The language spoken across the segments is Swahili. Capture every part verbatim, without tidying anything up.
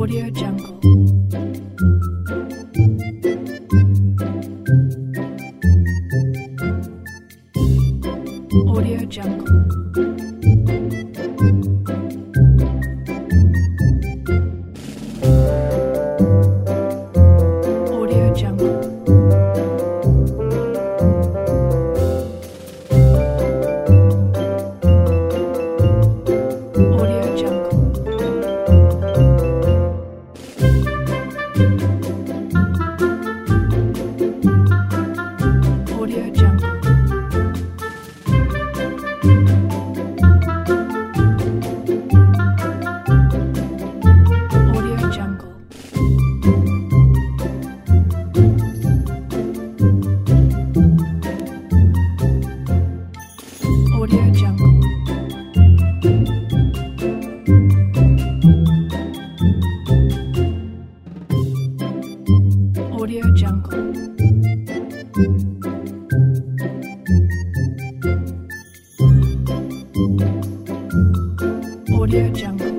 Audio Jungle. Audio Jungle. Audio Jungle. Audio Jungle. Audio Jungle. Audio Jungle. Audio Jungle. Audio Jungle. Audio Jungle.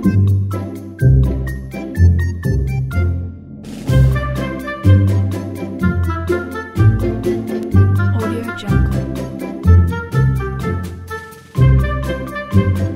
Audio Jungle.